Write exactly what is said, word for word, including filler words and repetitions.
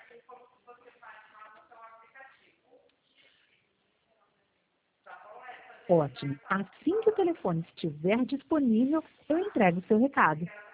Ótimo. Assim que o telefone estiver disponível, eu entrego o seu recado.